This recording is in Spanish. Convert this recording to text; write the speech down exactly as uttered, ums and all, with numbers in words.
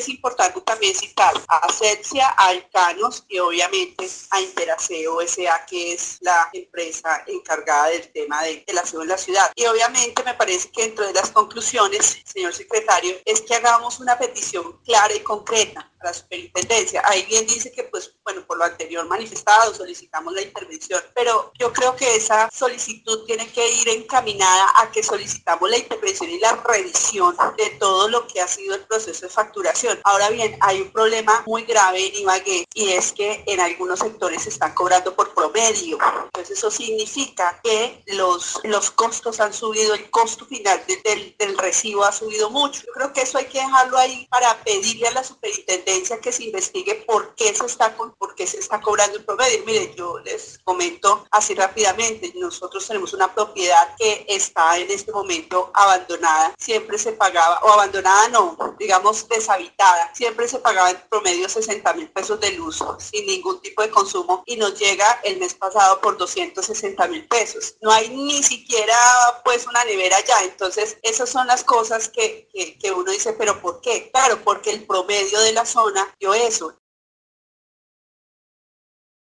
es importante también citar a Asepsia, a Alcanos y obviamente a Interaseo S A, que es la empresa encargada del tema de, del aseo en la ciudad. Y obviamente me parece que dentro de las conclusiones, señor secretario, es que hagamos una petición clara y concreta a la superintendencia. Ahí bien dice que, pues, bueno, por lo anterior manifestado, solicitamos la intervención, pero yo creo que esa solicitud tiene que ir encaminada a que solicitamos la intervención y la revisión de todo lo que ha sido el proceso de facturación. Ahora bien, hay un problema muy grave en Ibagué y es que en algunos sectores se están cobrando por promedio. Entonces eso significa que los, los costos han subido, el costo final de, del, del recibo ha subido mucho. Yo creo que eso hay que dejarlo ahí para pedirle a la superintendencia que se investigue por qué se está, por qué se está cobrando el promedio. Miren, yo les comento así rápidamente, nosotros tenemos una propiedad que está en este momento abandonada, siempre se pagaba, o abandonada no, digamos deshabitada, siempre se pagaba en promedio sesenta mil pesos de luz sin ningún tipo de consumo y nos llega el mes pasado por doscientos sesenta mil pesos. No hay ni siquiera pues una nevera ya, entonces esas son las cosas que, que, que uno dice, pero ¿por qué? Claro, porque el promedio de la zona dio eso,